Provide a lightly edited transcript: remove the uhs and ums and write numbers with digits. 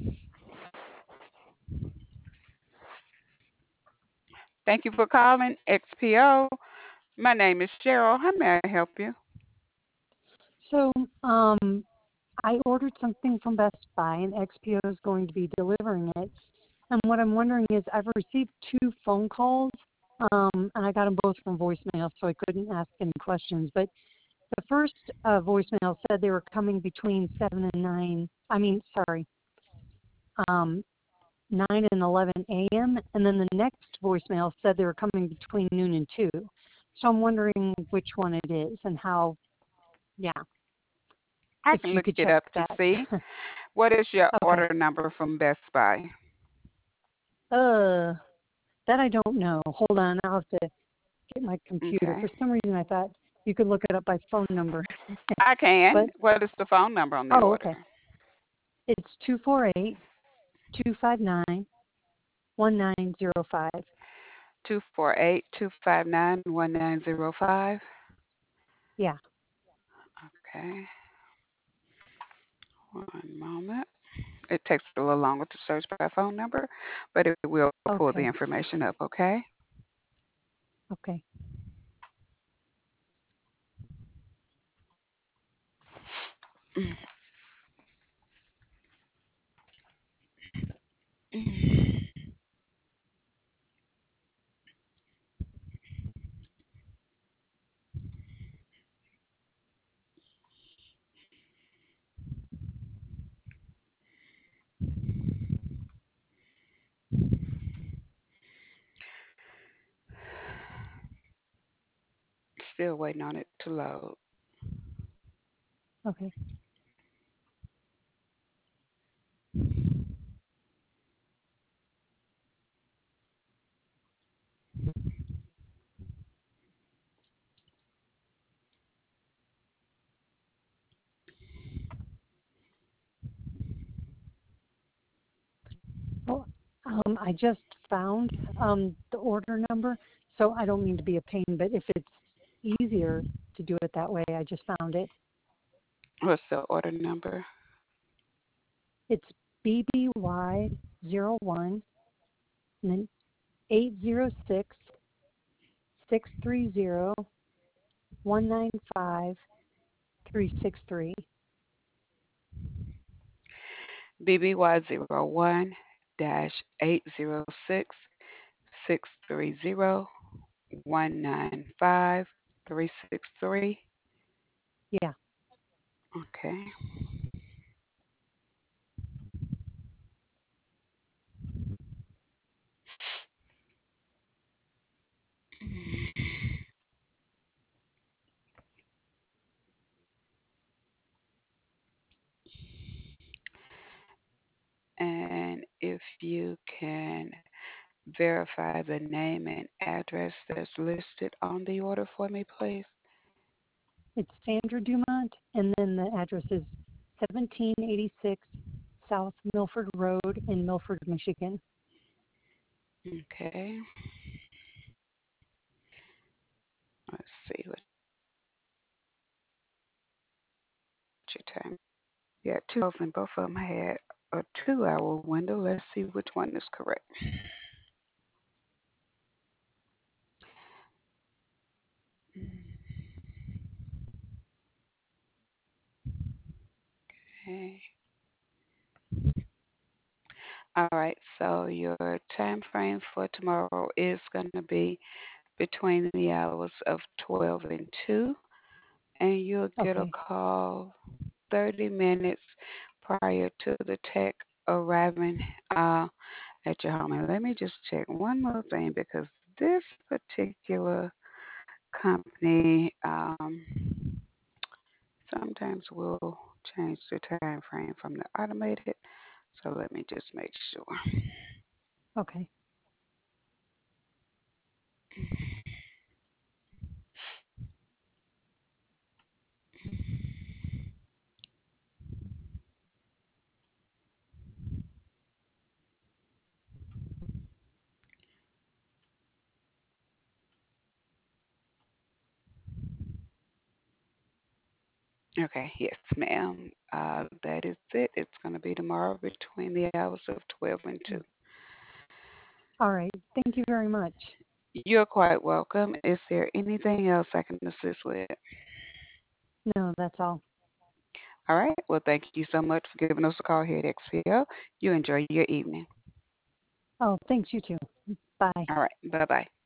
Thank you for calling XPO. My name is Cheryl. How may I help you? So, um, I ordered something from Best Buy, and XPO is going to be delivering it. And what I'm wondering is, I've received two phone calls, and I got them both from voicemail, so I couldn't ask any questions. But the first voicemail said they were coming between 7 and 9. I mean, sorry, um, 9 and 11 a.m. And then the next voicemail said they were coming between noon and 2. So I'm wondering which one it is and how, yeah, I if can you look could it check up to that. see. What is your Okay. order number from Best Buy? Uh, that I don't know. Hold on, I'll have to get my computer. Okay. For some reason, I thought you could look it up by phone number. I can. But, What is the phone number on the oh, order? okay. It's 248-259-1905. 248-259-1905. Yeah. Okay. One moment. It takes a little longer to search by phone number, but it will pull the Okay. information up, okay? Okay. Still waiting on it to load. Okay. Well, I just found the order number, so I don't mean to be a pain, but if it's easier to do it that way, I just found it. What's the order number? It's BBY01 and then 806-630-195-363. BBY01 806 630 195 363. Yeah. Okay. And if you can verify the name and address that's listed on the order for me, please. It's Sandra Dumont, and then the address is 1786 South Milford Road in Milford, Michigan. Okay. Let's see what your time. Yeah, two of them. Both of them had a 2 hour window. Let's see which one is correct. Okay. All right. So your time frame for tomorrow is going to be between the hours of 12 and 2, and you'll get a Okay. call 30 minutes prior to the tech arriving at your home. And let me just check one more thing because this particular company sometimes will change the time frame from the automated. So let me just make sure. Okay. Okay, yes, ma'am. That is it. It's going to be tomorrow between the hours of 12 and 2. All right. Thank you very much. You're quite welcome. Is there anything else I can assist with? No, that's all. All right. Well, thank you so much for giving us a call here at XPO. You enjoy your evening. Oh, thanks, you too. Bye. All right. Bye bye.